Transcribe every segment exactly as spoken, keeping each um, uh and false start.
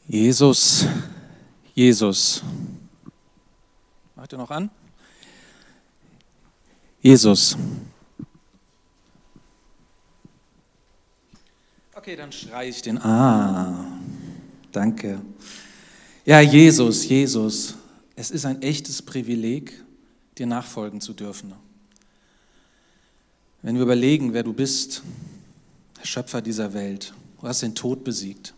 Jesus, Jesus. Macht ihr noch an? Jesus. Okay, dann schreie ich den. Ah, danke. Ja, Jesus, Jesus. Es ist ein echtes Privileg, dir nachfolgen zu dürfen. Wenn wir überlegen, wer du bist, der Schöpfer dieser Welt, du hast den Tod besiegt.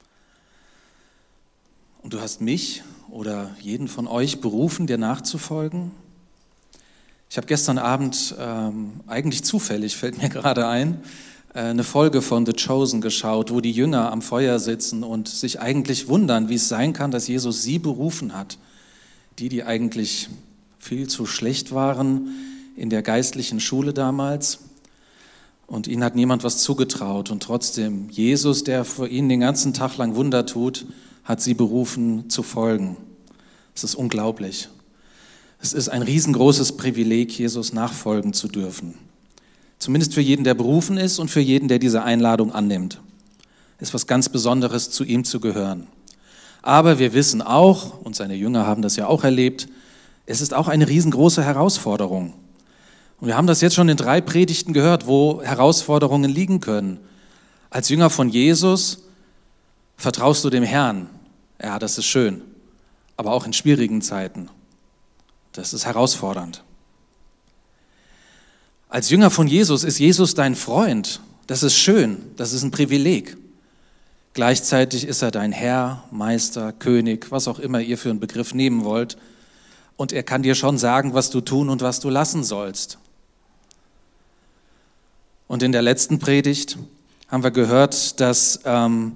Und du hast mich oder jeden von euch berufen, dir nachzufolgen. Ich habe gestern Abend, ähm, eigentlich zufällig, fällt mir gerade ein, äh, eine Folge von The Chosen geschaut, wo die Jünger am Feuer sitzen und sich eigentlich wundern, wie es sein kann, dass Jesus sie berufen hat. Die, die eigentlich viel zu schlecht waren in der geistlichen Schule damals. Und ihnen hat niemand was zugetraut. Und trotzdem, Jesus, der für ihnen den ganzen Tag lang Wunder tut, hat sie berufen zu folgen. Es ist unglaublich. Es ist ein riesengroßes Privileg, Jesus nachfolgen zu dürfen. Zumindest für jeden, der berufen ist und für jeden, der diese Einladung annimmt. Es ist was ganz Besonderes, zu ihm zu gehören. Aber wir wissen auch, und seine Jünger haben das ja auch erlebt, es ist auch eine riesengroße Herausforderung. Und wir haben das jetzt schon in drei Predigten gehört, wo Herausforderungen liegen können. Als Jünger von Jesus vertraust du dem Herrn. Ja, das ist schön. Aber auch in schwierigen Zeiten. Das ist herausfordernd. Als Jünger von Jesus ist Jesus dein Freund. Das ist schön. Das ist ein Privileg. Gleichzeitig ist er dein Herr, Meister, König, was auch immer ihr für einen Begriff nehmen wollt. Und er kann dir schon sagen, was du tun und was du lassen sollst. Und in der letzten Predigt haben wir gehört, dass ähm,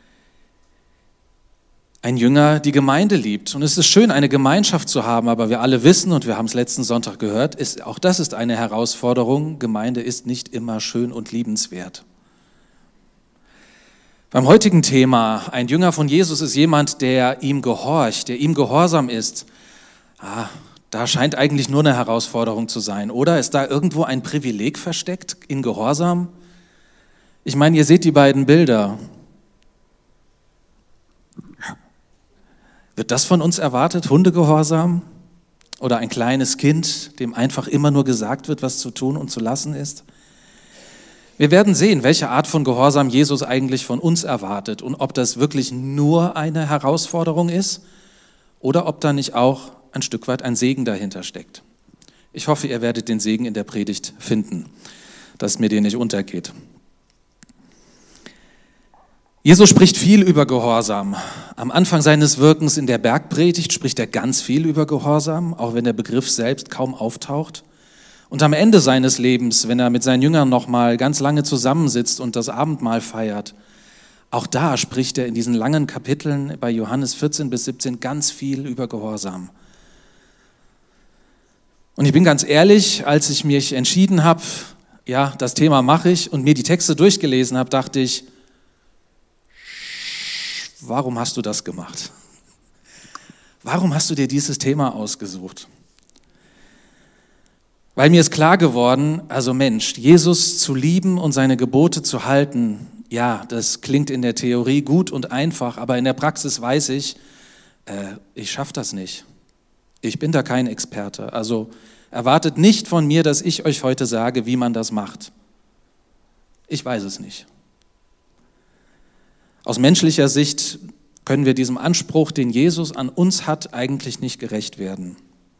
ein Jünger die Gemeinde liebt. Und es ist schön, eine Gemeinschaft zu haben, aber wir alle wissen, und wir haben es letzten Sonntag gehört, ist, auch das ist eine Herausforderung. Gemeinde ist nicht immer schön und liebenswert. Beim heutigen Thema, ein Jünger von Jesus ist jemand, der ihm gehorcht, der ihm gehorsam ist. Ah, da scheint eigentlich nur eine Herausforderung zu sein, oder? Ist da irgendwo ein Privileg versteckt in Gehorsam? Ich meine, ihr seht die beiden Bilder. Wird das von uns erwartet, Hundegehorsam? Oder ein kleines Kind, dem einfach immer nur gesagt wird, was zu tun und zu lassen ist? Wir werden sehen, welche Art von Gehorsam Jesus eigentlich von uns erwartet und ob das wirklich nur eine Herausforderung ist oder ob da nicht auch ein Stück weit ein Segen dahinter steckt. Ich hoffe, ihr werdet den Segen in der Predigt finden, dass mir den nicht untergeht. Jesus spricht viel über Gehorsam. Am Anfang seines Wirkens in der Bergpredigt spricht er ganz viel über Gehorsam, auch wenn der Begriff selbst kaum auftaucht. Und am Ende seines Lebens, wenn er mit seinen Jüngern noch mal ganz lange zusammensitzt und das Abendmahl feiert, auch da spricht er in diesen langen Kapiteln bei Johannes vierzehn bis siebzehn ganz viel über Gehorsam. Und ich bin ganz ehrlich, als ich mich entschieden habe, ja, das Thema mache ich und mir die Texte durchgelesen habe, dachte ich, warum hast du das gemacht? Warum hast du dir dieses Thema ausgesucht? Weil mir ist klar geworden, also Mensch, Jesus zu lieben und seine Gebote zu halten, ja, das klingt in der Theorie gut und einfach, aber in der Praxis weiß ich, äh, ich schaffe das nicht. Ich bin da kein Experte. Also erwartet nicht von mir, dass ich euch heute sage, wie man das macht. Ich weiß es nicht. Aus menschlicher Sicht können wir diesem Anspruch, den Jesus an uns hat, eigentlich nicht gerecht werden.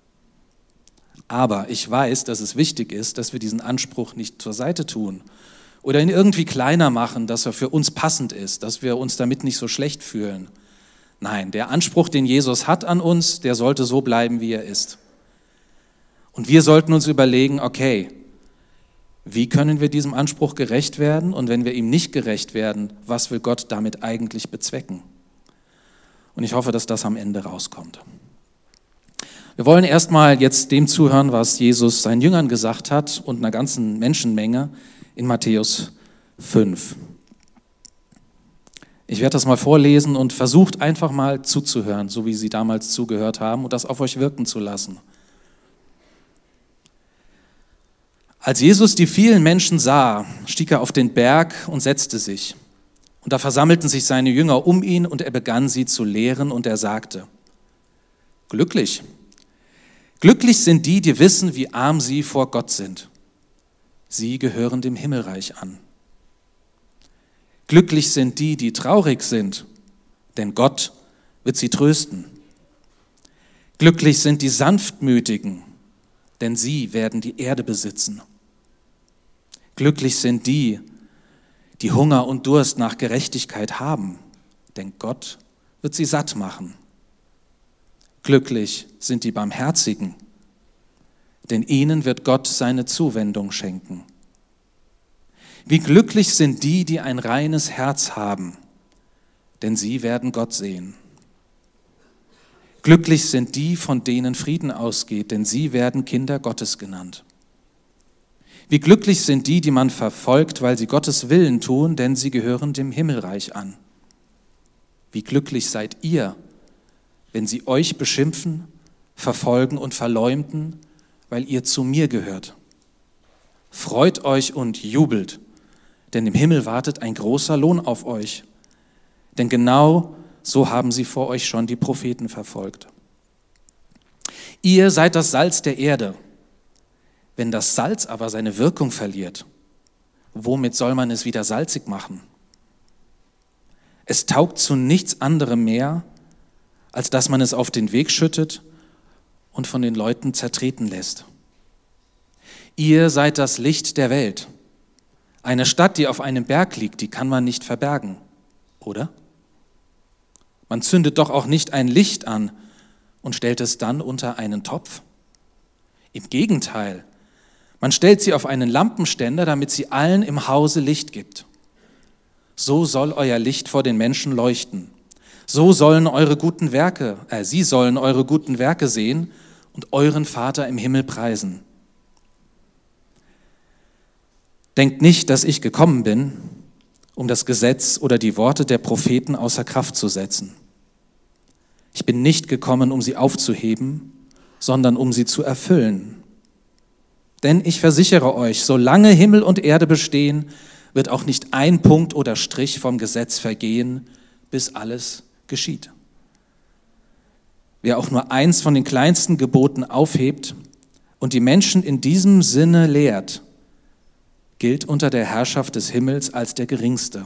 Aber ich weiß, dass es wichtig ist, dass wir diesen Anspruch nicht zur Seite tun oder ihn irgendwie kleiner machen, dass er für uns passend ist, dass wir uns damit nicht so schlecht fühlen. Nein, der Anspruch, den Jesus hat an uns, der sollte so bleiben, wie er ist. Und wir sollten uns überlegen, okay, wie können wir diesem Anspruch gerecht werden? Und wenn wir ihm nicht gerecht werden, was will Gott damit eigentlich bezwecken? Und ich hoffe, dass das am Ende rauskommt. Wir wollen erstmal jetzt dem zuhören, was Jesus seinen Jüngern gesagt hat und einer ganzen Menschenmenge in Matthäus fünf. Ich werde das mal vorlesen und versucht einfach mal zuzuhören, so wie sie damals zugehört haben und das auf euch wirken zu lassen. Als Jesus die vielen Menschen sah, stieg er auf den Berg und setzte sich. Und da versammelten sich seine Jünger um ihn und er begann sie zu lehren und er sagte, glücklich, glücklich sind die, die wissen, wie arm sie vor Gott sind. Sie gehören dem Himmelreich an. Glücklich sind die, die traurig sind, denn Gott wird sie trösten. Glücklich sind die Sanftmütigen, denn sie werden die Erde besitzen. Glücklich sind die, die Hunger und Durst nach Gerechtigkeit haben, denn Gott wird sie satt machen. Glücklich sind die Barmherzigen, denn ihnen wird Gott seine Zuwendung schenken. Wie glücklich sind die, die ein reines Herz haben, denn sie werden Gott sehen. Glücklich sind die, von denen Frieden ausgeht, denn sie werden Kinder Gottes genannt. Wie glücklich sind die, die man verfolgt, weil sie Gottes Willen tun, denn sie gehören dem Himmelreich an. Wie glücklich seid ihr, wenn sie euch beschimpfen, verfolgen und verleumden, weil ihr zu mir gehört. Freut euch und jubelt, denn im Himmel wartet ein großer Lohn auf euch. Denn genau so haben sie vor euch schon die Propheten verfolgt. Ihr seid das Salz der Erde. Wenn das Salz aber seine Wirkung verliert, womit soll man es wieder salzig machen? Es taugt zu nichts anderem mehr, als dass man es auf den Weg schüttet und von den Leuten zertreten lässt. Ihr seid das Licht der Welt. Eine Stadt, die auf einem Berg liegt, die kann man nicht verbergen, oder? Man zündet doch auch nicht ein Licht an und stellt es dann unter einen Topf. Im Gegenteil, man stellt sie auf einen Lampenständer, damit sie allen im Hause Licht gibt. So soll euer Licht vor den Menschen leuchten. So sollen eure guten Werke, äh, sie sollen eure guten Werke sehen und euren Vater im Himmel preisen. Denkt nicht, dass ich gekommen bin, um das Gesetz oder die Worte der Propheten außer Kraft zu setzen. Ich bin nicht gekommen, um sie aufzuheben, sondern um sie zu erfüllen. Denn ich versichere euch, solange Himmel und Erde bestehen, wird auch nicht ein Punkt oder Strich vom Gesetz vergehen, bis alles geschieht. Wer auch nur eins von den kleinsten Geboten aufhebt und die Menschen in diesem Sinne lehrt, gilt unter der Herrschaft des Himmels als der Geringste.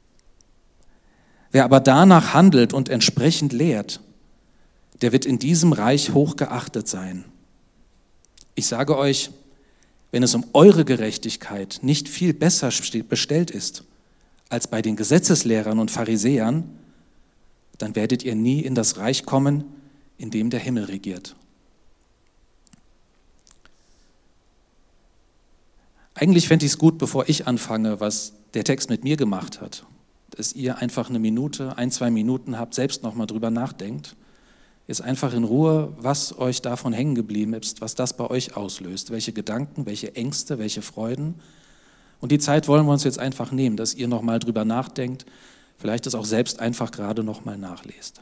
Wer aber danach handelt und entsprechend lehrt, der wird in diesem Reich hochgeachtet sein. Ich sage euch, wenn es um eure Gerechtigkeit nicht viel besser bestellt ist als bei den Gesetzeslehrern und Pharisäern, dann werdet ihr nie in das Reich kommen, in dem der Himmel regiert. Eigentlich fände ich es gut, bevor ich anfange, was der Text mit mir gemacht hat, dass ihr einfach eine Minute, ein, zwei Minuten habt, selbst nochmal drüber nachdenkt. Jetzt einfach in Ruhe, was euch davon hängen geblieben ist, was das bei euch auslöst, welche Gedanken, welche Ängste, welche Freuden. Und die Zeit wollen wir uns jetzt einfach nehmen, dass ihr nochmal drüber nachdenkt, vielleicht es auch selbst einfach gerade nochmal nachlest.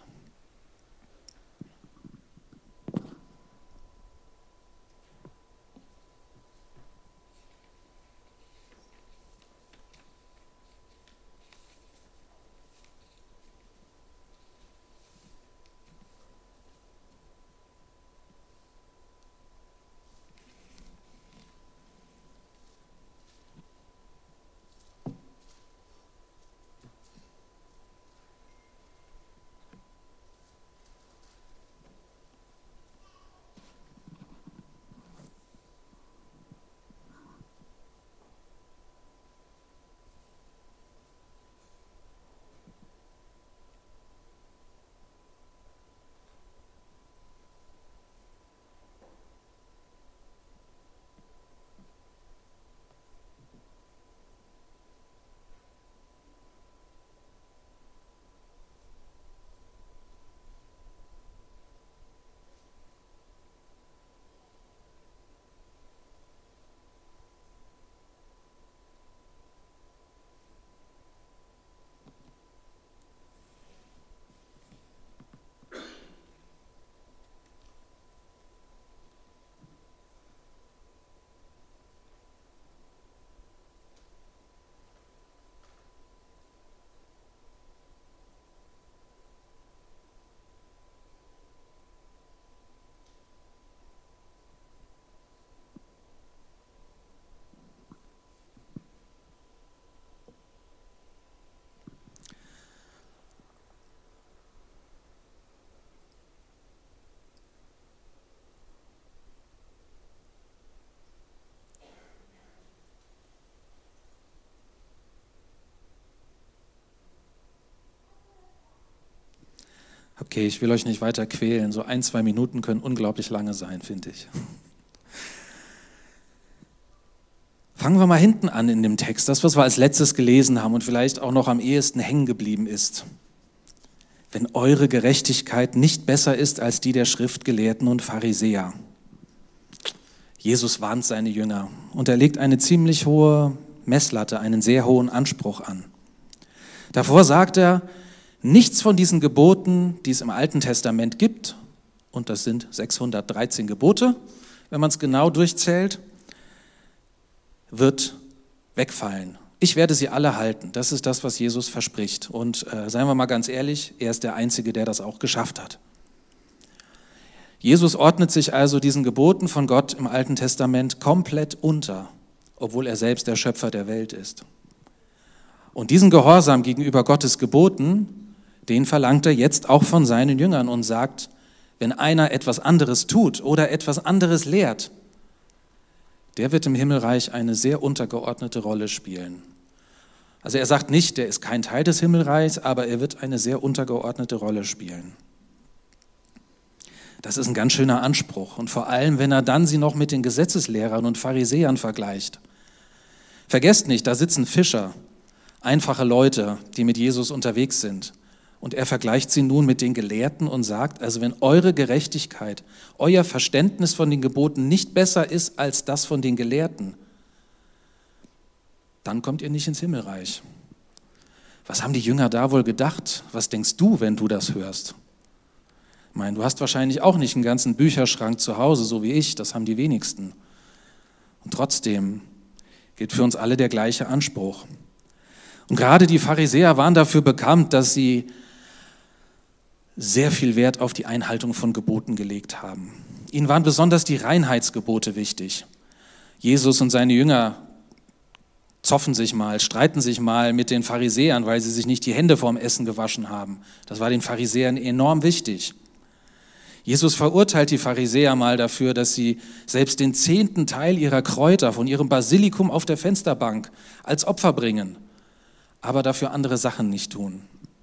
Okay, ich will euch nicht weiter quälen. So ein, zwei Minuten können unglaublich lange sein, finde ich. Fangen wir mal hinten an in dem Text, das, was wir als letztes gelesen haben und vielleicht auch noch am ehesten hängen geblieben ist. Wenn eure Gerechtigkeit nicht besser ist als die der Schriftgelehrten und Pharisäer. Jesus warnt seine Jünger und er legt eine ziemlich hohe Messlatte, einen sehr hohen Anspruch an. Davor sagt er, nichts von diesen Geboten, die es im Alten Testament gibt, und das sind sechshundertdreizehn Gebote, wenn man es genau durchzählt, wird wegfallen. Ich werde sie alle halten. Das ist das, was Jesus verspricht. Und äh, seien wir mal ganz ehrlich, er ist der Einzige, der das auch geschafft hat. Jesus ordnet sich also diesen Geboten von Gott im Alten Testament komplett unter, obwohl er selbst der Schöpfer der Welt ist. Und diesen Gehorsam gegenüber Gottes Geboten, den verlangt er jetzt auch von seinen Jüngern und sagt, wenn einer etwas anderes tut oder etwas anderes lehrt, der wird im Himmelreich eine sehr untergeordnete Rolle spielen. Also er sagt nicht, der ist kein Teil des Himmelreichs, aber er wird eine sehr untergeordnete Rolle spielen. Das ist ein ganz schöner Anspruch und vor allem, wenn er dann sie noch mit den Gesetzeslehrern und Pharisäern vergleicht. Vergesst nicht, da sitzen Fischer, einfache Leute, die mit Jesus unterwegs sind. Und er vergleicht sie nun mit den Gelehrten und sagt, also wenn eure Gerechtigkeit, euer Verständnis von den Geboten nicht besser ist als das von den Gelehrten, dann kommt ihr nicht ins Himmelreich. Was haben die Jünger da wohl gedacht? Was denkst du, wenn du das hörst? Ich meine, du hast wahrscheinlich auch nicht einen ganzen Bücherschrank zu Hause, so wie ich, das haben die wenigsten. Und trotzdem gilt für uns alle der gleiche Anspruch. Und gerade die Pharisäer waren dafür bekannt, dass sie sehr viel Wert auf die Einhaltung von Geboten gelegt haben. Ihnen waren besonders die Reinheitsgebote wichtig. Jesus und seine Jünger zoffen sich mal, streiten sich mal mit den Pharisäern, weil sie sich nicht die Hände vorm Essen gewaschen haben. Das war den Pharisäern enorm wichtig. Jesus verurteilt die Pharisäer mal dafür, dass sie selbst den zehnten Teil ihrer Kräuter von ihrem Basilikum auf der Fensterbank als Opfer bringen, aber dafür andere Sachen nicht tun.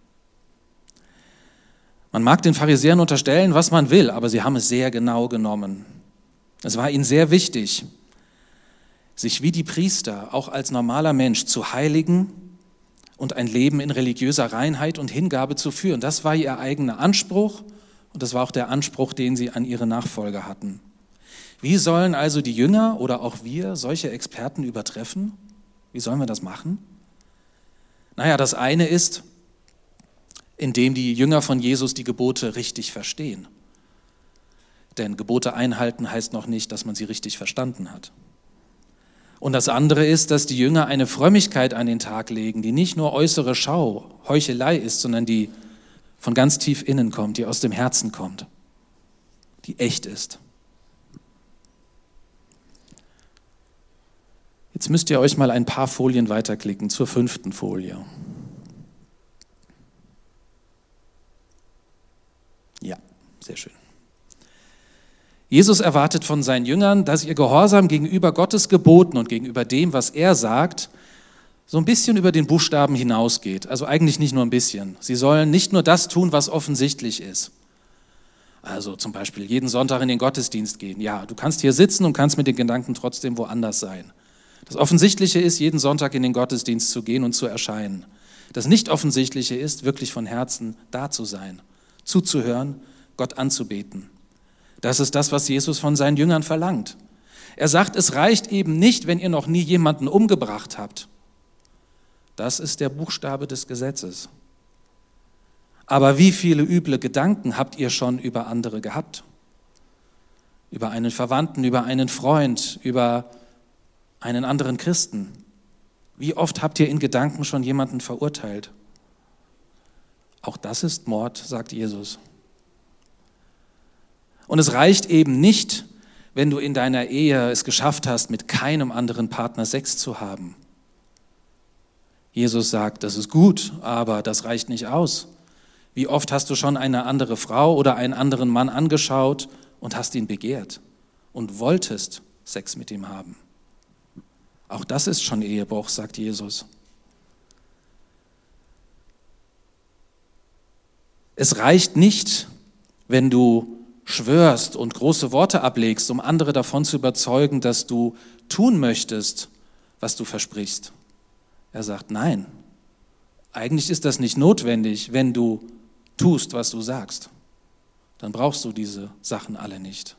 Man mag den Pharisäern unterstellen, was man will, aber sie haben es sehr genau genommen. Es war ihnen sehr wichtig, sich wie die Priester auch als normaler Mensch zu heiligen und ein Leben in religiöser Reinheit und Hingabe zu führen. Das war ihr eigener Anspruch und das war auch der Anspruch, den sie an ihre Nachfolger hatten. Wie sollen also die Jünger oder auch wir solche Experten übertreffen? Wie sollen wir das machen? Naja, das eine ist, indem die Jünger von Jesus die Gebote richtig verstehen. Denn Gebote einhalten heißt noch nicht, dass man sie richtig verstanden hat. Und das andere ist, dass die Jünger eine Frömmigkeit an den Tag legen, die nicht nur äußere Schau, Heuchelei ist, sondern die von ganz tief innen kommt, die aus dem Herzen kommt, die echt ist. Jetzt müsst ihr euch mal ein paar Folien weiterklicken zur fünften Folie. Ja, sehr schön. Jesus erwartet von seinen Jüngern, dass ihr Gehorsam gegenüber Gottes Geboten und gegenüber dem, was er sagt, so ein bisschen über den Buchstaben hinausgeht. Also eigentlich nicht nur ein bisschen. Sie sollen nicht nur das tun, was offensichtlich ist. Also zum Beispiel jeden Sonntag in den Gottesdienst gehen. Ja, du kannst hier sitzen und kannst mit den Gedanken trotzdem woanders sein. Das Offensichtliche ist, jeden Sonntag in den Gottesdienst zu gehen und zu erscheinen. Das Nicht-Offensichtliche ist, wirklich von Herzen da zu sein, zuzuhören, Gott anzubeten. Das ist das, was Jesus von seinen Jüngern verlangt. Er sagt, es reicht eben nicht, wenn ihr noch nie jemanden umgebracht habt. Das ist der Buchstabe des Gesetzes. Aber wie viele üble Gedanken habt ihr schon über andere gehabt? Über einen Verwandten, über einen Freund, über einen anderen Christen? Wie oft habt ihr in Gedanken schon jemanden verurteilt? Auch das ist Mord, sagt Jesus. Und es reicht eben nicht, wenn du in deiner Ehe es geschafft hast, mit keinem anderen Partner Sex zu haben. Jesus sagt, das ist gut, aber das reicht nicht aus. Wie oft hast du schon eine andere Frau oder einen anderen Mann angeschaut und hast ihn begehrt und wolltest Sex mit ihm haben? Auch das ist schon Ehebruch, sagt Jesus. Es reicht nicht, wenn du schwörst und große Worte ablegst, um andere davon zu überzeugen, dass du tun möchtest, was du versprichst. Er sagt, nein, eigentlich ist das nicht notwendig, wenn du tust, was du sagst. Dann brauchst du diese Sachen alle nicht.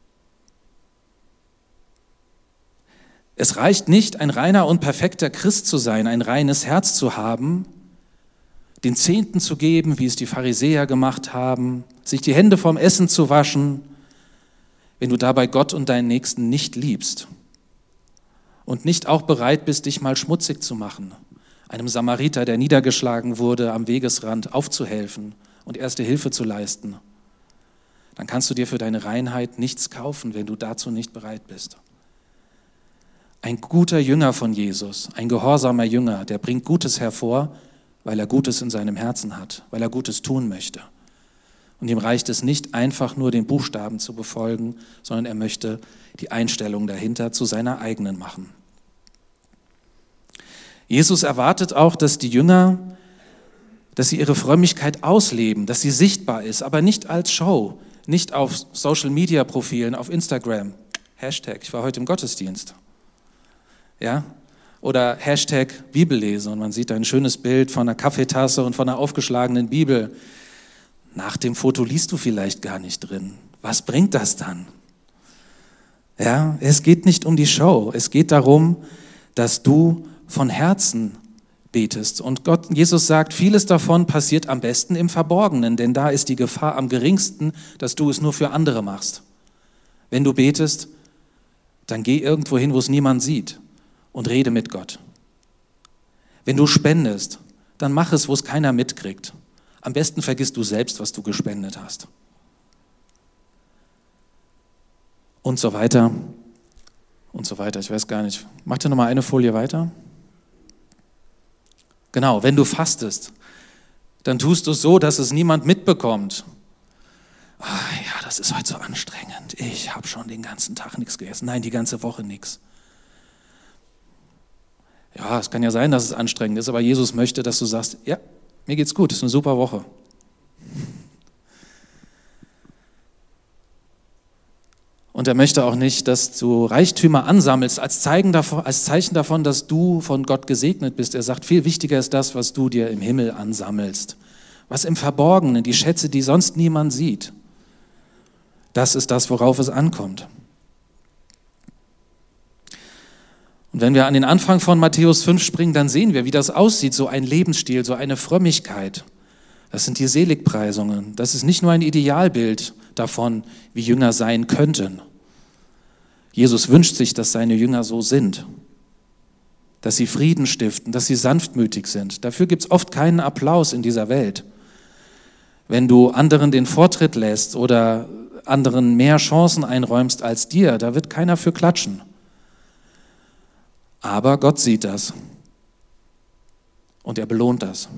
Es reicht nicht, ein reiner und perfekter Christ zu sein, ein reines Herz zu haben, den Zehnten zu geben, wie es die Pharisäer gemacht haben, sich die Hände vom Essen zu waschen, wenn du dabei Gott und deinen Nächsten nicht liebst und nicht auch bereit bist, dich mal schmutzig zu machen, einem Samariter, der niedergeschlagen wurde, am Wegesrand aufzuhelfen und erste Hilfe zu leisten. Dann kannst du dir für deine Reinheit nichts kaufen, wenn du dazu nicht bereit bist. Ein guter Jünger von Jesus, ein gehorsamer Jünger, der bringt Gutes hervor, weil er Gutes in seinem Herzen hat, weil er Gutes tun möchte. Und ihm reicht es nicht, einfach nur den Buchstaben zu befolgen, sondern er möchte die Einstellung dahinter zu seiner eigenen machen. Jesus erwartet auch, dass die Jünger, dass sie ihre Frömmigkeit ausleben, dass sie sichtbar ist, aber nicht als Show, nicht auf Social-Media-Profilen, auf Instagram. Hashtag, ich war heute im Gottesdienst. Ja? Oder Hashtag Bibellese und man sieht ein schönes Bild von einer Kaffeetasse und von einer aufgeschlagenen Bibel. Nach dem Foto liest du vielleicht gar nicht drin. Was bringt das dann? Ja, es geht nicht um die Show. Es geht darum, dass du von Herzen betest. Und Gott, Jesus sagt, vieles davon passiert am besten im Verborgenen, denn da ist die Gefahr am geringsten, dass du es nur für andere machst. Wenn du betest, dann geh irgendwo hin, wo es niemand sieht und rede mit Gott. Wenn du spendest, dann mach es, wo es keiner mitkriegt. Am besten vergisst du selbst, was du gespendet hast. Und so weiter und so weiter. Ich weiß gar nicht. Macht ihr nochmal eine Folie weiter? Genau, wenn du fastest, dann tust du es so, dass es niemand mitbekommt. Ah, ja, das ist heute so anstrengend. Ich habe schon den ganzen Tag nichts gegessen. Nein, die ganze Woche nichts. Ja, es kann ja sein, dass es anstrengend ist, aber Jesus möchte, dass du sagst, ja, mir geht's gut, es ist eine super Woche. Und er möchte auch nicht, dass du Reichtümer ansammelst als Zeichen davon, als Zeichen davon, dass du von Gott gesegnet bist. Er sagt, viel wichtiger ist das, was du dir im Himmel ansammelst. Was im Verborgenen, die Schätze, die sonst niemand sieht. Das ist das, worauf es ankommt. Und wenn wir an den Anfang von Matthäus fünf springen, dann sehen wir, wie das aussieht, so ein Lebensstil, so eine Frömmigkeit. Das sind die Seligpreisungen. Das ist nicht nur ein Idealbild davon, wie Jünger sein könnten. Jesus wünscht sich, dass seine Jünger so sind, dass sie Frieden stiften, dass sie sanftmütig sind. Dafür gibt es oft keinen Applaus in dieser Welt. Wenn du anderen den Vortritt lässt oder anderen mehr Chancen einräumst als dir, da wird keiner für klatschen. Aber Gott sieht das und er belohnt das.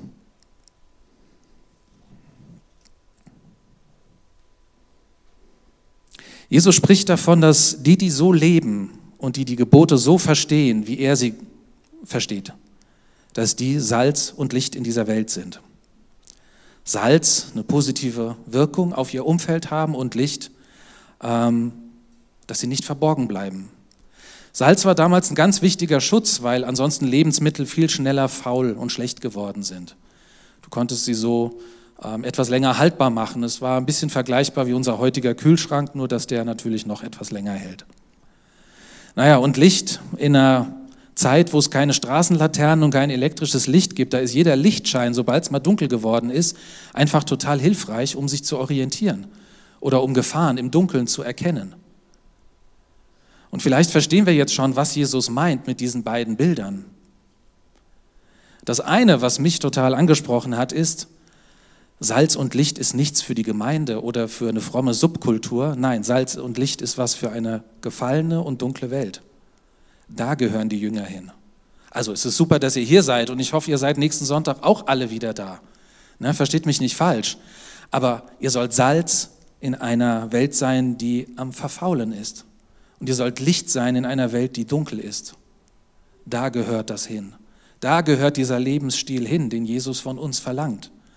Jesus spricht davon, dass die, die so leben und die die Gebote so verstehen, wie er sie versteht, dass die Salz und Licht in dieser Welt sind. Salz, eine positive Wirkung auf ihr Umfeld haben und Licht, ähm, dass sie nicht verborgen bleiben. Salz war damals ein ganz wichtiger Schutz, weil ansonsten Lebensmittel viel schneller faul und schlecht geworden sind. Du konntest sie so ähm, etwas länger haltbar machen. Es war ein bisschen vergleichbar wie unser heutiger Kühlschrank, nur dass der natürlich noch etwas länger hält. Naja, und Licht in einer Zeit, wo es keine Straßenlaternen und kein elektrisches Licht gibt, da ist jeder Lichtschein, sobald es mal dunkel geworden ist, einfach total hilfreich, um sich zu orientieren oder um Gefahren im Dunkeln zu erkennen. Und vielleicht verstehen wir jetzt schon, was Jesus meint mit diesen beiden Bildern. Das eine, was mich total angesprochen hat, ist, Salz und Licht ist nichts für die Gemeinde oder für eine fromme Subkultur. Nein, Salz und Licht ist was für eine gefallene und dunkle Welt. Da gehören die Jünger hin. Also es ist super, dass ihr hier seid und ich hoffe, ihr seid nächsten Sonntag auch alle wieder da. Ne, versteht mich nicht falsch. Aber ihr sollt Salz in einer Welt sein, die am Verfaulen ist. Und ihr sollt Licht sein in einer Welt, die dunkel ist. Da gehört das hin. Da gehört dieser Lebensstil hin, den Jesus von uns verlangt.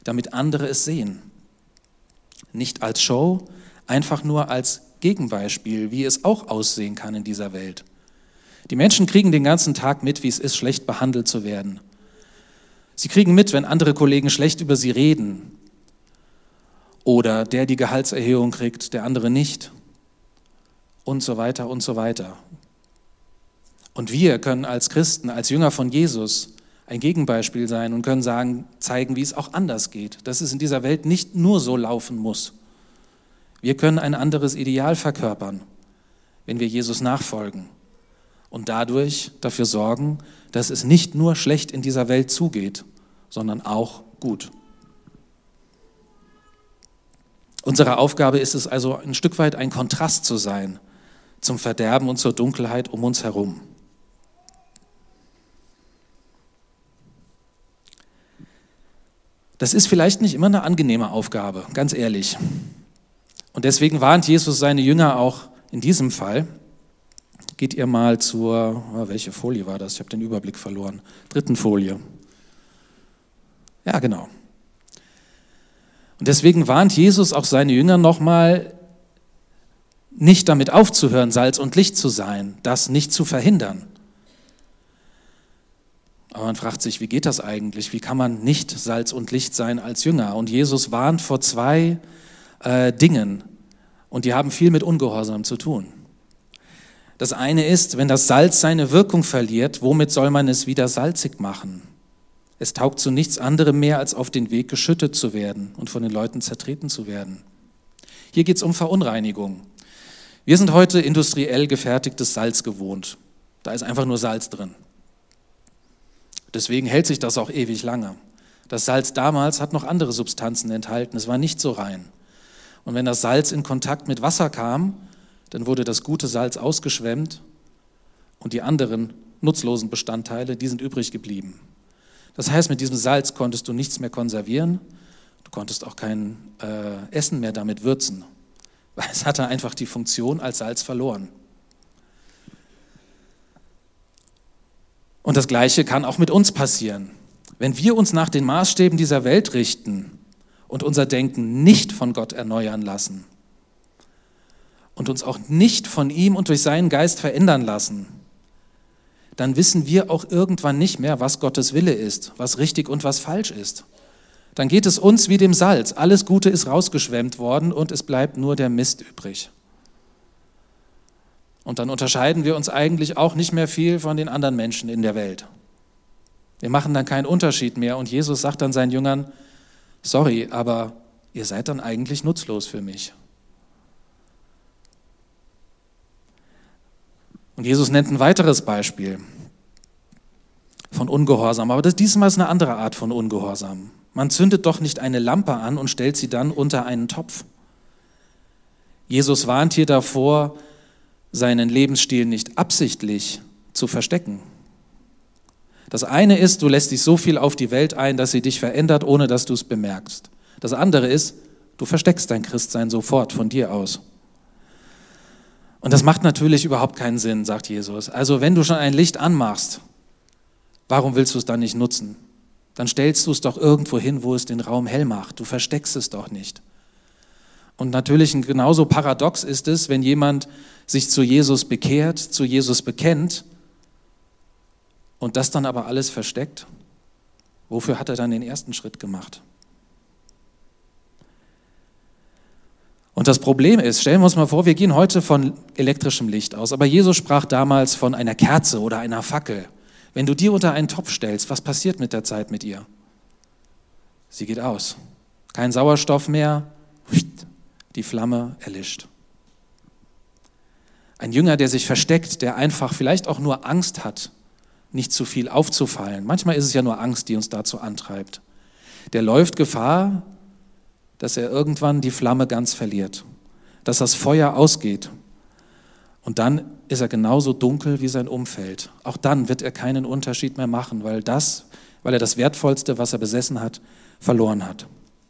damit andere es sehen. Nicht als Show, einfach nur als Gegenbeispiel, wie es auch aussehen kann in dieser Welt. Die Menschen kriegen den ganzen Tag mit, wie es ist, schlecht behandelt zu werden. Sie kriegen mit, wenn andere Kollegen schlecht über sie reden oder der die Gehaltserhöhung kriegt, der andere nicht und so weiter und so weiter. Und wir können als Christen, als Jünger von Jesus ein Gegenbeispiel sein und können sagen, zeigen, wie es auch anders geht, dass es in dieser Welt nicht nur so laufen muss. Wir können ein anderes Ideal verkörpern, wenn wir Jesus nachfolgen und dadurch dafür sorgen, dass es nicht nur schlecht in dieser Welt zugeht, sondern auch gut. Unsere Aufgabe ist es also, ein Stück weit ein Kontrast zu sein zum Verderben und zur Dunkelheit um uns herum. Das ist vielleicht nicht immer eine angenehme Aufgabe, ganz ehrlich. Und deswegen warnt Jesus seine Jünger auch in diesem Fall. Geht ihr mal zur, oh, welche Folie war das? Ich habe den Überblick verloren. Dritten Folie. Ja, genau. Und deswegen warnt Jesus auch seine Jünger nochmal, nicht damit aufzuhören, Salz und Licht zu sein, das nicht zu verhindern. Aber man fragt sich, wie geht das eigentlich? Wie kann man nicht Salz und Licht sein als Jünger? Und Jesus warnt vor zwei äh, Dingen und die haben viel mit Ungehorsam zu tun. Das eine ist, wenn das Salz seine Wirkung verliert, womit soll man es wieder salzig machen? Es taugt zu nichts anderem mehr, als auf den Weg geschüttet zu werden und von den Leuten zertreten zu werden. Hier geht es um Verunreinigung. Wir sind heute industriell gefertigtes Salz gewohnt. Da ist einfach nur Salz drin. Deswegen hält sich das auch ewig lange. Das Salz damals hat noch andere Substanzen enthalten, es war nicht so rein. Und wenn das Salz in Kontakt mit Wasser kam, dann wurde das gute Salz ausgeschwemmt und die anderen nutzlosen Bestandteile, die sind übrig geblieben. Das heißt, mit diesem Salz konntest du nichts mehr konservieren, du konntest auch kein äh, Essen mehr damit würzen, weil es hatte einfach die Funktion als Salz verloren. Und das Gleiche kann auch mit uns passieren. Wenn wir uns nach den Maßstäben dieser Welt richten und unser Denken nicht von Gott erneuern lassen und uns auch nicht von ihm und durch seinen Geist verändern lassen, dann wissen wir auch irgendwann nicht mehr, was Gottes Wille ist, was richtig und was falsch ist. Dann geht es uns wie dem Salz. Alles Gute ist rausgeschwemmt worden und es bleibt nur der Mist übrig. Und dann unterscheiden wir uns eigentlich auch nicht mehr viel von den anderen Menschen in der Welt. Wir machen dann keinen Unterschied mehr und Jesus sagt dann seinen Jüngern, sorry, aber ihr seid dann eigentlich nutzlos für mich. Und Jesus nennt ein weiteres Beispiel von Ungehorsam, aber das, diesmal ist eine andere Art von Ungehorsam. Man zündet doch nicht eine Lampe an und stellt sie dann unter einen Topf. Jesus warnt hier davor, seinen Lebensstil nicht absichtlich zu verstecken. Das eine ist, du lässt dich so viel auf die Welt ein, dass sie dich verändert, ohne dass du es bemerkst. Das andere ist, du versteckst dein Christsein sofort von dir aus. Und das macht natürlich überhaupt keinen Sinn, sagt Jesus. Also wenn du schon ein Licht anmachst, warum willst du es dann nicht nutzen? Dann stellst du es doch irgendwo hin, wo es den Raum hell macht. Du versteckst es doch nicht. Und natürlich genauso paradox ist es, wenn jemand sich zu Jesus bekehrt, zu Jesus bekennt und das dann aber alles versteckt. Wofür hat er dann den ersten Schritt gemacht? Und das Problem ist, stellen wir uns mal vor, wir gehen heute von elektrischem Licht aus, aber Jesus sprach damals von einer Kerze oder einer Fackel. Wenn du die unter einen Topf stellst, was passiert mit der Zeit mit ihr? Sie geht aus. Kein Sauerstoff mehr, die Flamme erlischt. Ein Jünger, der sich versteckt, der einfach vielleicht auch nur Angst hat, nicht zu viel aufzufallen. Manchmal ist es ja nur Angst, die uns dazu antreibt. Der läuft Gefahr, dass er irgendwann die Flamme ganz verliert, dass das Feuer ausgeht. Und dann ist er genauso dunkel wie sein Umfeld. Auch dann wird er keinen Unterschied mehr machen, weil, das, weil er das Wertvollste, was er besessen hat, verloren hat.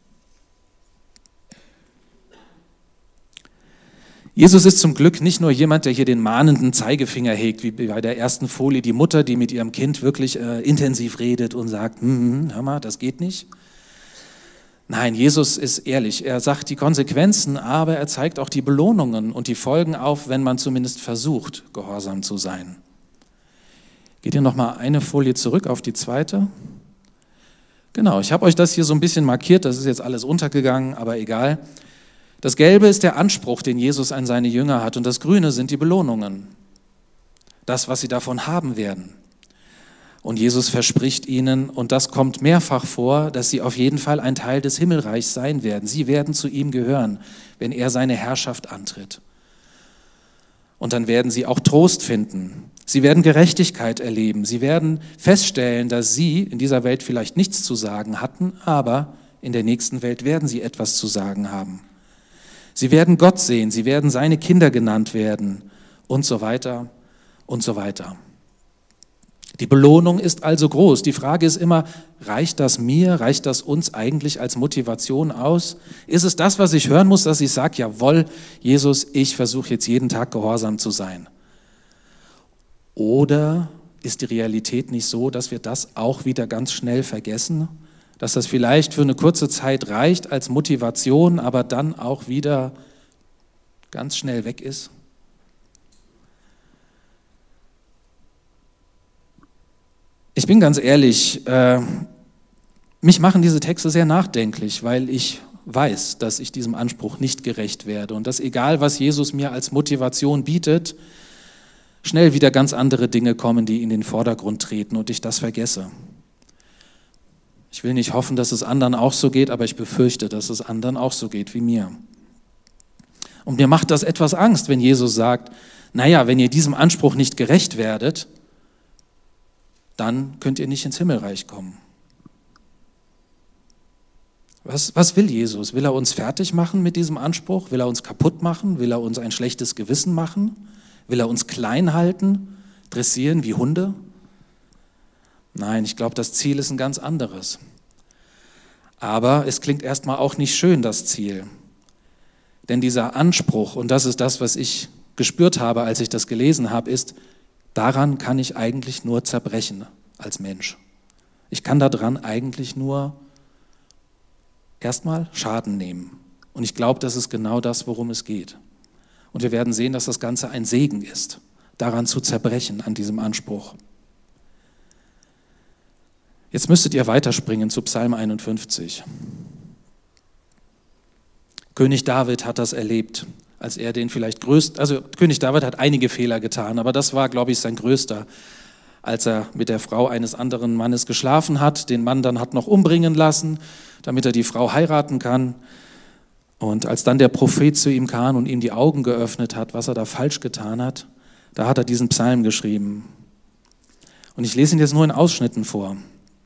Jesus ist zum Glück nicht nur jemand, der hier den mahnenden Zeigefinger hegt, wie bei der ersten Folie, die Mutter, die mit ihrem Kind wirklich äh, intensiv redet und sagt, hm, hör mal, das geht nicht. Nein, Jesus ist ehrlich. Er sagt die Konsequenzen, aber er zeigt auch die Belohnungen und die Folgen auf, wenn man zumindest versucht, gehorsam zu sein. Geht ihr noch mal eine Folie zurück auf die zweite? Genau, ich habe euch das hier so ein bisschen markiert, das ist jetzt alles untergegangen, aber egal. Das Gelbe ist der Anspruch, den Jesus an seine Jünger hat, und das Grüne sind die Belohnungen. Das, was sie davon haben werden. Und Jesus verspricht ihnen, und das kommt mehrfach vor, dass sie auf jeden Fall ein Teil des Himmelreichs sein werden. Sie werden zu ihm gehören, wenn er seine Herrschaft antritt. Und dann werden sie auch Trost finden. Sie werden Gerechtigkeit erleben. Sie werden feststellen, dass sie in dieser Welt vielleicht nichts zu sagen hatten, aber in der nächsten Welt werden sie etwas zu sagen haben. Sie werden Gott sehen, sie werden seine Kinder genannt werden und so weiter und so weiter. Die Belohnung ist also groß. Die Frage ist immer, reicht das mir, reicht das uns eigentlich als Motivation aus? Ist es das, was ich hören muss, dass ich sage, jawohl, Jesus, ich versuche jetzt jeden Tag gehorsam zu sein? Oder ist die Realität nicht so, dass wir das auch wieder ganz schnell vergessen? Dass das vielleicht für eine kurze Zeit reicht als Motivation, aber dann auch wieder ganz schnell weg ist? Ich bin ganz ehrlich, äh, mich machen diese Texte sehr nachdenklich, weil ich weiß, dass ich diesem Anspruch nicht gerecht werde und dass egal, was Jesus mir als Motivation bietet, schnell wieder ganz andere Dinge kommen, die in den Vordergrund treten und ich das vergesse. Ich will nicht hoffen, dass es anderen auch so geht, aber ich befürchte, dass es anderen auch so geht wie mir. Und mir macht das etwas Angst, wenn Jesus sagt, naja, wenn ihr diesem Anspruch nicht gerecht werdet, dann könnt ihr nicht ins Himmelreich kommen. Was, was will Jesus? Will er uns fertig machen mit diesem Anspruch? Will er uns kaputt machen? Will er uns ein schlechtes Gewissen machen? Will er uns klein halten, dressieren wie Hunde? Nein, ich glaube, das Ziel ist ein ganz anderes. Aber es klingt erstmal auch nicht schön, das Ziel. Denn dieser Anspruch, und das ist das, was ich gespürt habe, als ich das gelesen habe, ist, daran kann ich eigentlich nur zerbrechen als Mensch. Ich kann daran eigentlich nur erstmal Schaden nehmen. Und ich glaube, das ist genau das, worum es geht. Und wir werden sehen, dass das Ganze ein Segen ist, daran zu zerbrechen, an diesem Anspruch. Jetzt müsstet ihr weiterspringen zu Psalm einundfünfzig. König David hat das erlebt, als er den vielleicht größten, also König David hat einige Fehler getan, aber das war, glaube ich, sein größter, als er mit der Frau eines anderen Mannes geschlafen hat, den Mann dann hat noch umbringen lassen, damit er die Frau heiraten kann. Und als dann der Prophet zu ihm kam und ihm die Augen geöffnet hat, was er da falsch getan hat, da hat er diesen Psalm geschrieben. Und ich lese ihn jetzt nur in Ausschnitten vor.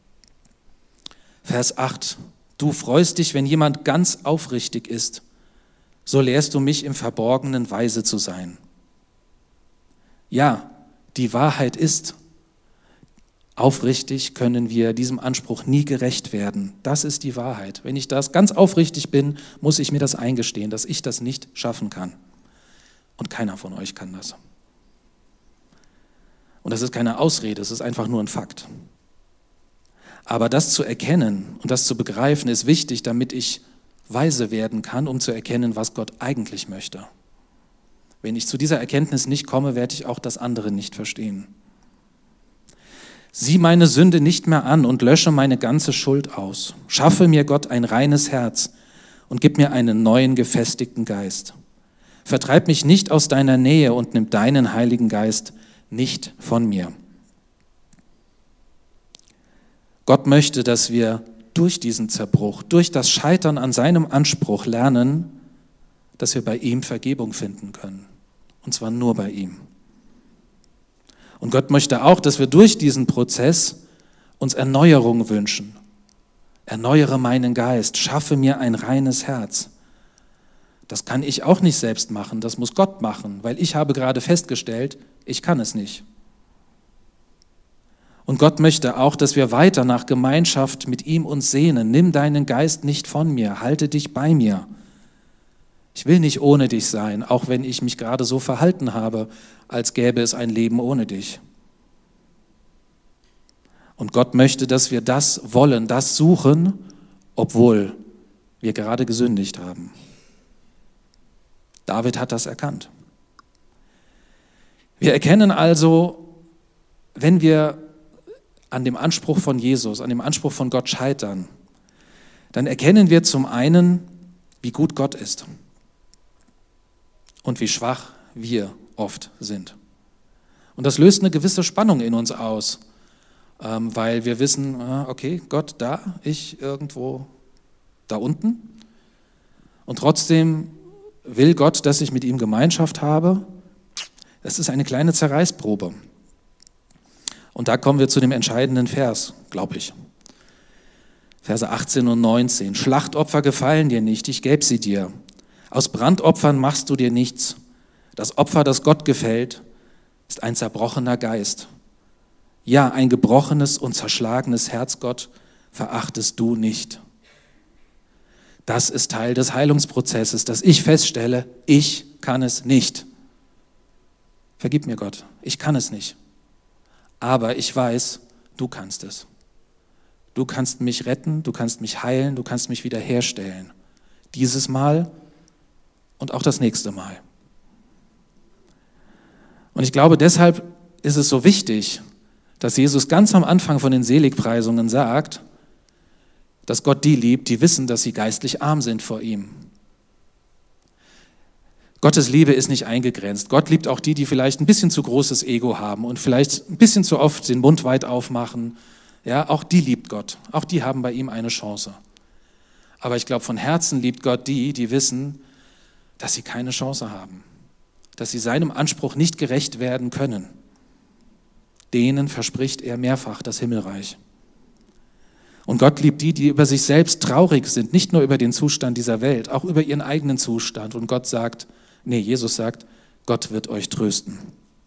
Vers acht. Du freust dich, wenn jemand ganz aufrichtig ist, so lehrst du mich im Verborgenen weise zu sein. Ja, die Wahrheit ist, aufrichtig können wir diesem Anspruch nie gerecht werden. Das ist die Wahrheit. Wenn ich das ganz aufrichtig bin, muss ich mir das eingestehen, dass ich das nicht schaffen kann. Und keiner von euch kann das. Und das ist keine Ausrede, es ist einfach nur ein Fakt. Aber das zu erkennen und das zu begreifen, ist wichtig, damit ich weise werden kann, um zu erkennen, was Gott eigentlich möchte. Wenn ich zu dieser Erkenntnis nicht komme, werde ich auch das andere nicht verstehen. Sieh meine Sünde nicht mehr an und lösche meine ganze Schuld aus. Schaffe mir, Gott, ein reines Herz und gib mir einen neuen, gefestigten Geist. Vertreib mich nicht aus deiner Nähe und nimm deinen Heiligen Geist nicht von mir. Gott möchte, dass wir durch diesen Zerbruch, durch das Scheitern an seinem Anspruch lernen, dass wir bei ihm Vergebung finden können. Und zwar nur bei ihm. Und Gott möchte auch, dass wir durch diesen Prozess uns Erneuerung wünschen. Erneuere meinen Geist, schaffe mir ein reines Herz. Das kann ich auch nicht selbst machen, das muss Gott machen, weil ich habe gerade festgestellt, ich kann es nicht. Und Gott möchte auch, dass wir weiter nach Gemeinschaft mit ihm uns sehnen. Nimm deinen Geist nicht von mir, halte dich bei mir. Ich will nicht ohne dich sein, auch wenn ich mich gerade so verhalten habe, als gäbe es ein Leben ohne dich. Und Gott möchte, dass wir das wollen, das suchen, obwohl wir gerade gesündigt haben. David hat das erkannt. Wir erkennen also, wenn wir an dem Anspruch von Jesus, an dem Anspruch von Gott scheitern, dann erkennen wir zum einen, wie gut Gott ist und wie schwach wir oft sind. Und das löst eine gewisse Spannung in uns aus, weil wir wissen, okay, Gott da, ich irgendwo da unten. Und trotzdem will Gott, dass ich mit ihm Gemeinschaft habe. Das ist eine kleine Zerreißprobe. Und da kommen wir zu dem entscheidenden Vers, glaube ich. Verse achtzehn und neunzehn. Schlachtopfer gefallen dir nicht, ich gäb sie dir. Aus Brandopfern machst du dir nichts. Das Opfer, das Gott gefällt, ist ein zerbrochener Geist. Ja, ein gebrochenes und zerschlagenes Herz, Gott, verachtest du nicht. Das ist Teil des Heilungsprozesses, dass ich feststelle, ich kann es nicht. Vergib mir, Gott, ich kann es nicht. Aber ich weiß, du kannst es. Du kannst mich retten, du kannst mich heilen, du kannst mich wiederherstellen. Dieses Mal und auch das nächste Mal. Und ich glaube, deshalb ist es so wichtig, dass Jesus ganz am Anfang von den Seligpreisungen sagt, dass Gott die liebt, die wissen, dass sie geistlich arm sind vor ihm. Gottes Liebe ist nicht eingegrenzt. Gott liebt auch die, die vielleicht ein bisschen zu großes Ego haben und vielleicht ein bisschen zu oft den Mund weit aufmachen. Ja, auch die liebt Gott. Auch die haben bei ihm eine Chance. Aber ich glaube, von Herzen liebt Gott die, die wissen, dass sie keine Chance haben. Dass sie seinem Anspruch nicht gerecht werden können. Denen verspricht er mehrfach das Himmelreich. Und Gott liebt die, die über sich selbst traurig sind, nicht nur über den Zustand dieser Welt, auch über ihren eigenen Zustand. Und Gott sagt, nee, Jesus sagt, Gott wird euch trösten.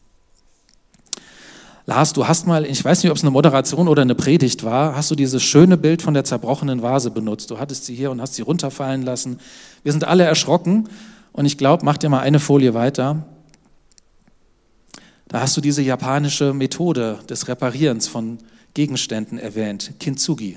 Lars, du hast mal, ich weiß nicht, ob es eine Moderation oder eine Predigt war, hast du dieses schöne Bild von der zerbrochenen Vase benutzt. Du hattest sie hier und hast sie runterfallen lassen. Wir sind alle erschrocken und ich glaube, mach dir mal eine Folie weiter. Da hast du diese japanische Methode des Reparierens von Gegenständen erwähnt, Kintsugi.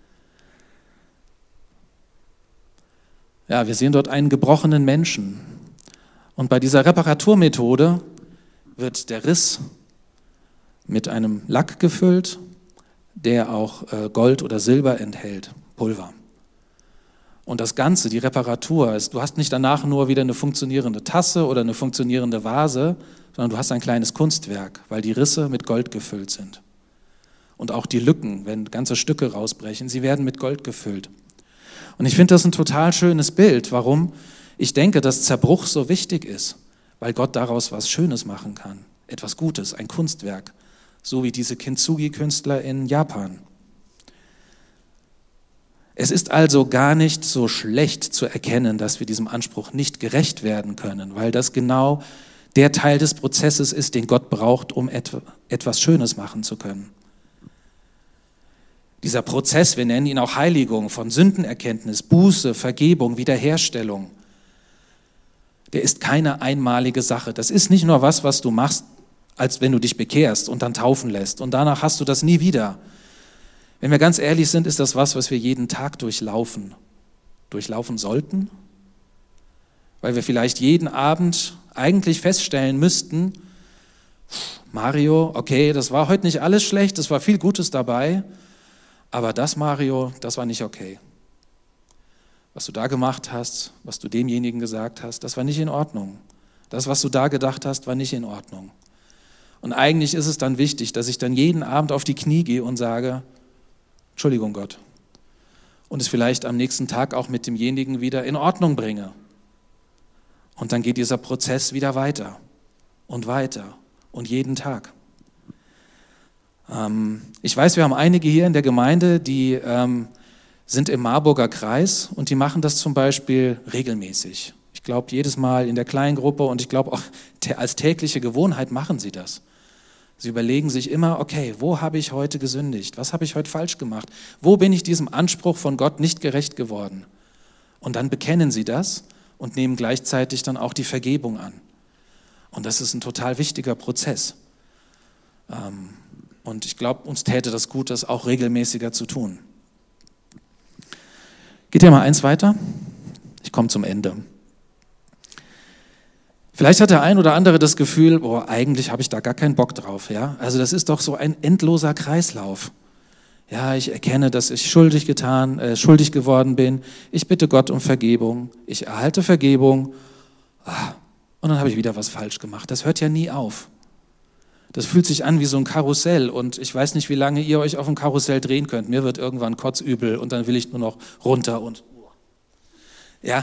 Ja, wir sehen dort einen gebrochenen Menschen. Und bei dieser Reparaturmethode wird der Riss mit einem Lack gefüllt, der auch Gold oder Silber enthält, Pulver. Und das Ganze, die Reparatur, ist, du hast nicht danach nur wieder eine funktionierende Tasse oder eine funktionierende Vase, sondern du hast ein kleines Kunstwerk, weil die Risse mit Gold gefüllt sind. Und auch die Lücken, wenn ganze Stücke rausbrechen, sie werden mit Gold gefüllt. Und ich finde das ein total schönes Bild, warum ich denke, dass Zerbruch so wichtig ist, weil Gott daraus was Schönes machen kann, etwas Gutes, ein Kunstwerk, so wie diese Kintsugi-Künstler in Japan. Es ist also gar nicht so schlecht zu erkennen, dass wir diesem Anspruch nicht gerecht werden können, weil das genau der Teil des Prozesses ist, den Gott braucht, um etwas Schönes machen zu können. Dieser Prozess, wir nennen ihn auch Heiligung, von Sündenerkenntnis, Buße, Vergebung, Wiederherstellung, der ist keine einmalige Sache. Das ist nicht nur was, was du machst, als wenn du dich bekehrst und dann taufen lässt und danach hast du das nie wieder. Wenn wir ganz ehrlich sind, ist das was, was wir jeden Tag durchlaufen, durchlaufen sollten, weil wir vielleicht jeden Abend eigentlich feststellen müssten, Mario, okay, das war heute nicht alles schlecht, es war viel Gutes dabei, aber das, Mario, das war nicht okay. Was du da gemacht hast, was du demjenigen gesagt hast, das war nicht in Ordnung. Das, was du da gedacht hast, war nicht in Ordnung. Und eigentlich ist es dann wichtig, dass ich dann jeden Abend auf die Knie gehe und sage, Entschuldigung Gott, und es vielleicht am nächsten Tag auch mit demjenigen wieder in Ordnung bringe. Und dann geht dieser Prozess wieder weiter und weiter und jeden Tag. Ähm, ich weiß, wir haben einige hier in der Gemeinde, die ähm, sind im Marburger Kreis und die machen das zum Beispiel regelmäßig. Ich glaube, jedes Mal in der Kleingruppe und ich glaube auch als tägliche Gewohnheit machen sie das. Sie überlegen sich immer, okay, wo habe ich heute gesündigt? Was habe ich heute falsch gemacht? Wo bin ich diesem Anspruch von Gott nicht gerecht geworden? Und dann bekennen sie das und nehmen gleichzeitig dann auch die Vergebung an. Und das ist ein total wichtiger Prozess. Und ich glaube, uns täte das gut, das auch regelmäßiger zu tun. Geht ihr mal eins weiter? Ich komme zum Ende. Vielleicht hat der ein oder andere das Gefühl, boah, eigentlich habe ich da gar keinen Bock drauf. Ja? Also das ist doch so ein endloser Kreislauf. Ja, ich erkenne, dass ich schuldig getan, äh, schuldig geworden bin. Ich bitte Gott um Vergebung. Ich erhalte Vergebung. Ah, und dann habe ich wieder was falsch gemacht. Das hört ja nie auf. Das fühlt sich an wie so ein Karussell und ich weiß nicht, wie lange ihr euch auf dem Karussell drehen könnt. Mir wird irgendwann kotzübel und dann will ich nur noch runter und ja.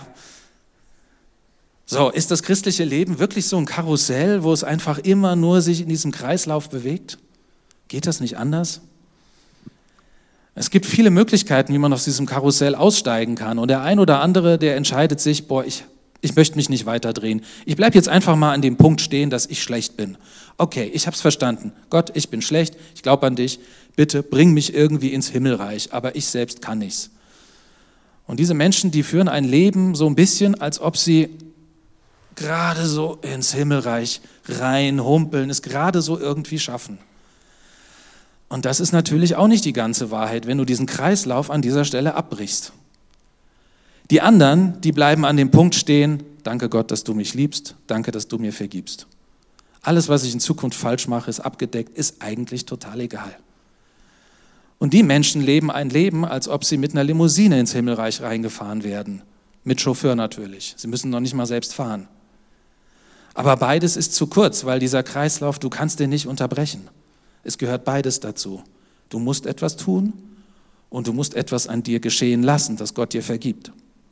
So, ist das christliche Leben wirklich so ein Karussell, wo es einfach immer nur sich in diesem Kreislauf bewegt? Geht das nicht anders? Es gibt viele Möglichkeiten, wie man aus diesem Karussell aussteigen kann. Und der ein oder andere, der entscheidet sich, boah, ich, ich möchte mich nicht weiterdrehen. Ich bleibe jetzt einfach mal an dem Punkt stehen, dass ich schlecht bin. Okay, ich habe es verstanden. Gott, ich bin schlecht, ich glaube an dich. Bitte bring mich irgendwie ins Himmelreich, aber ich selbst kann nichts. Und diese Menschen, die führen ein Leben so ein bisschen, als ob sie gerade so ins Himmelreich reinhumpeln, es gerade so irgendwie schaffen. Und das ist natürlich auch nicht die ganze Wahrheit, wenn du diesen Kreislauf an dieser Stelle abbrichst. Die anderen, die bleiben an dem Punkt stehen, danke Gott, dass du mich liebst, danke, dass du mir vergibst. Alles, was ich in Zukunft falsch mache, ist abgedeckt, ist eigentlich total egal. Und die Menschen leben ein Leben, als ob sie mit einer Limousine ins Himmelreich reingefahren werden. Mit Chauffeur natürlich. Sie müssen noch nicht mal selbst fahren. Aber beides ist zu kurz, weil dieser Kreislauf, du kannst den nicht unterbrechen. Es gehört beides dazu. Du musst etwas tun und du musst etwas an dir geschehen lassen, dass Gott dir vergibt.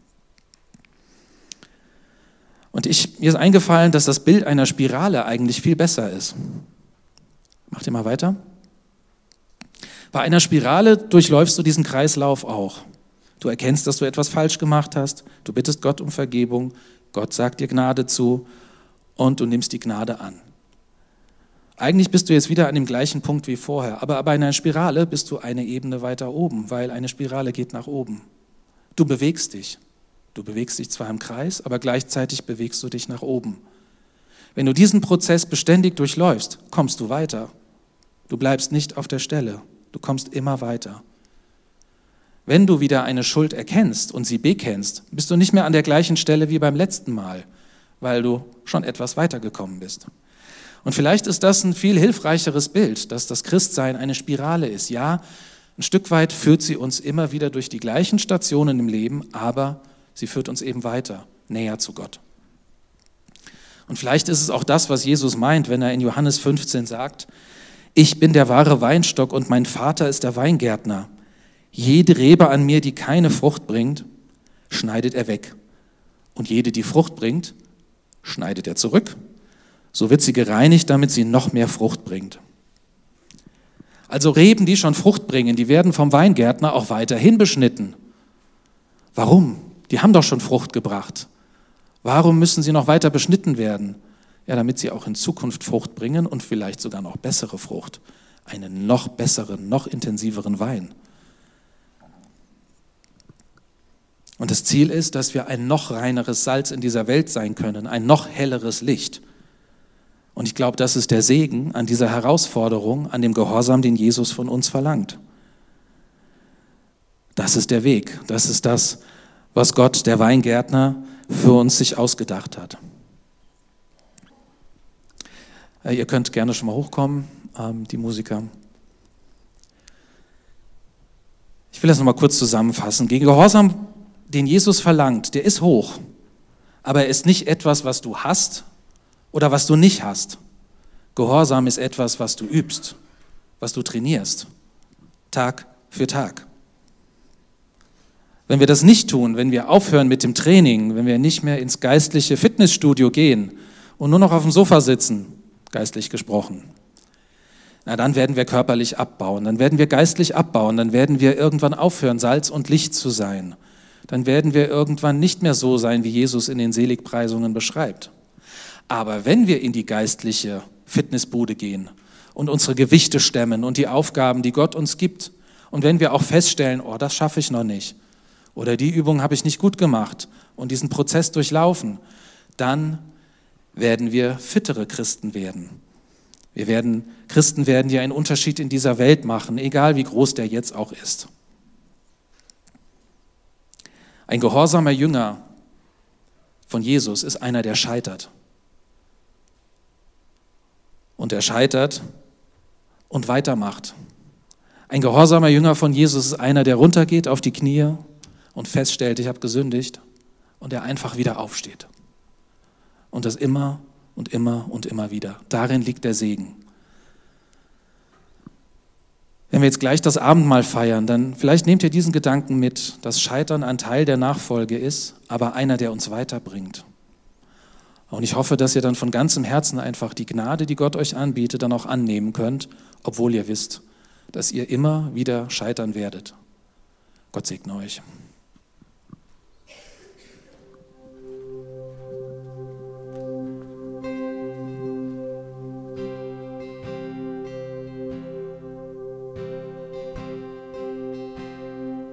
Und ich, mir ist eingefallen, dass das Bild einer Spirale eigentlich viel besser ist. Macht ihr mal weiter? Bei einer Spirale durchläufst du diesen Kreislauf auch. Du erkennst, dass du etwas falsch gemacht hast, du bittest Gott um Vergebung, Gott sagt dir Gnade zu und du nimmst die Gnade an. Eigentlich bist du jetzt wieder an dem gleichen Punkt wie vorher, aber bei einer Spirale bist du eine Ebene weiter oben, weil eine Spirale geht nach oben. Du bewegst dich. Du bewegst dich zwar im Kreis, aber gleichzeitig bewegst du dich nach oben. Wenn du diesen Prozess beständig durchläufst, kommst du weiter. Du bleibst nicht auf der Stelle, du kommst immer weiter. Wenn du wieder eine Schuld erkennst und sie bekennst, bist du nicht mehr an der gleichen Stelle wie beim letzten Mal, weil du schon etwas weitergekommen bist. Und vielleicht ist das ein viel hilfreicheres Bild, dass das Christsein eine Spirale ist. Ja, ein Stück weit führt sie uns immer wieder durch die gleichen Stationen im Leben, aber sie führt uns eben weiter, näher zu Gott. Und vielleicht ist es auch das, was Jesus meint, wenn er in Johannes fünfzehn sagt, ich bin der wahre Weinstock und mein Vater ist der Weingärtner. Jede Rebe an mir, die keine Frucht bringt, schneidet er weg. Und jede, die Frucht bringt, schneidet er zurück. So wird sie gereinigt, damit sie noch mehr Frucht bringt. Also Reben, die schon Frucht bringen, die werden vom Weingärtner auch weiterhin beschnitten. Warum? Die haben doch schon Frucht gebracht. Warum müssen sie noch weiter beschnitten werden? Ja, damit sie auch in Zukunft Frucht bringen und vielleicht sogar noch bessere Frucht. Einen noch besseren, noch intensiveren Wein. Und das Ziel ist, dass wir ein noch reineres Salz in dieser Welt sein können, ein noch helleres Licht. Und ich glaube, das ist der Segen an dieser Herausforderung, an dem Gehorsam, den Jesus von uns verlangt. Das ist der Weg, das ist das, was Gott, der Weingärtner, für uns sich ausgedacht hat. Ihr könnt gerne schon mal hochkommen, die Musiker. Ich will das nochmal kurz zusammenfassen. Gegen Gehorsam, den Jesus verlangt, der ist hoch, aber er ist nicht etwas, was du hast oder was du nicht hast. Gehorsam ist etwas, was du übst, was du trainierst, Tag für Tag. Wenn wir das nicht tun, wenn wir aufhören mit dem Training, wenn wir nicht mehr ins geistliche Fitnessstudio gehen und nur noch auf dem Sofa sitzen, geistlich gesprochen, na dann werden wir körperlich abbauen, dann werden wir geistlich abbauen, dann werden wir irgendwann aufhören, Salz und Licht zu sein. Dann werden wir irgendwann nicht mehr so sein, wie Jesus in den Seligpreisungen beschreibt. Aber wenn wir in die geistliche Fitnessbude gehen und unsere Gewichte stemmen und die Aufgaben, die Gott uns gibt, und wenn wir auch feststellen, oh, das schaffe ich noch nicht, oder die Übung habe ich nicht gut gemacht und diesen Prozess durchlaufen, dann werden wir fittere Christen werden. Wir werden Christen werden, die einen Unterschied in dieser Welt machen, egal wie groß der jetzt auch ist. Ein gehorsamer Jünger von Jesus ist einer, der scheitert. Und er scheitert und weitermacht. Ein gehorsamer Jünger von Jesus ist einer, der runtergeht auf die Knie und feststellt, ich habe gesündigt, und der einfach wieder aufsteht. Und das immer und immer und immer wieder. Darin liegt der Segen. Wenn wir jetzt gleich das Abendmahl feiern, dann vielleicht nehmt ihr diesen Gedanken mit, dass Scheitern ein Teil der Nachfolge ist, aber einer, der uns weiterbringt. Und ich hoffe, dass ihr dann von ganzem Herzen einfach die Gnade, die Gott euch anbietet, dann auch annehmen könnt, obwohl ihr wisst, dass ihr immer wieder scheitern werdet. Gott segne euch.